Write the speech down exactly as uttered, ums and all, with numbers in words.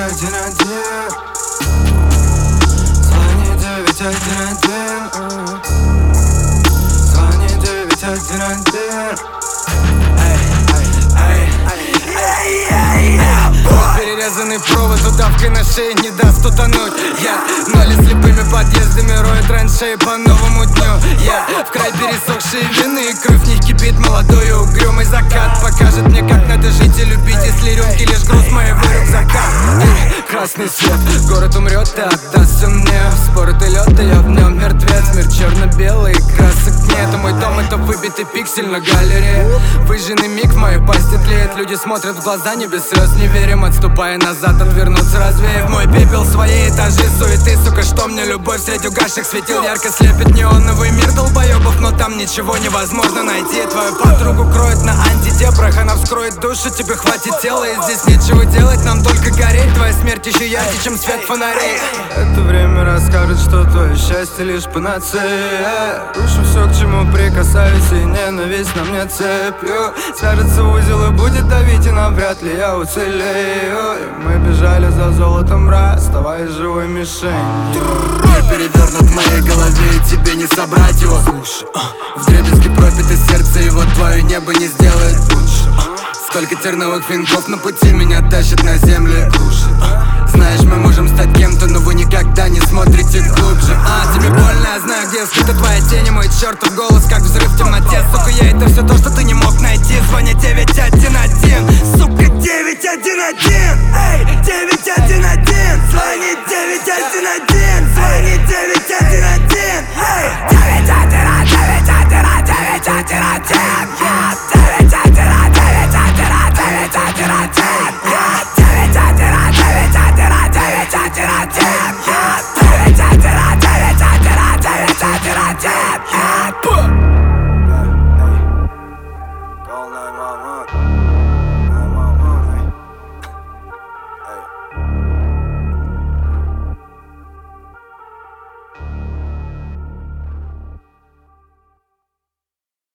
один один. Звони девять один один. Звони девять один один. Перерезанный провод удавкой на шее не даст утонуть. Я ноли слепыми подъездами роет траншеи по новому дню. Я в край пересохшие вины, кровь в них кипит молодой угрюмый закат. Покажет мне, как надо жить и любить, если рюмки лишь груз моего рюкзака. Красный свет, город умрет и отдаст все мне. Спорот и лед, и я в нем мертвец. Мир черно-белый, красок нет. А мой дом это выбитый пиксель на галерее. Выжженный миг в моей пасти тлеет. Люди смотрят в глаза, не без слез не верим. Отступая назад, отвернуться, развеяв мой пепел. Свои этажи суеты, сука, что мне любовь среди угасших светил. Ярко слепит неоновый мир долбоебов, но там ничего невозможно найти. Твою подругу кроет на антидепрах, она вскроет душу, тебе хватит тела. И здесь нечего делать, нам только гореть. Твоя смерть еще ярче, чем свет фонарей. Это время расскажет, что твое счастье лишь панацея. Рушу все, к чему прикасаюсь, и ненависть на мне цепью. Свяжется в узел и будет давить, и навряд ли я уцелею. И мы бежали за золотом, расставаясь живой мишенью. Мир перевернут в моей голове, и тебе не собрать его. Вдребезги пропито сердце, и вот твое небо не сделает лучше. Сколько терновых венков на пути меня тащит на землю. Знаешь, мы можем стать кем-то, но вы никогда не смотрите глубже. А, тебе больно, я знаю, где скрыта твоя тень, и мой чертов голос, как взрыв в темноте. Сука, я это все то, что ты не мог найти. Звони девять один один.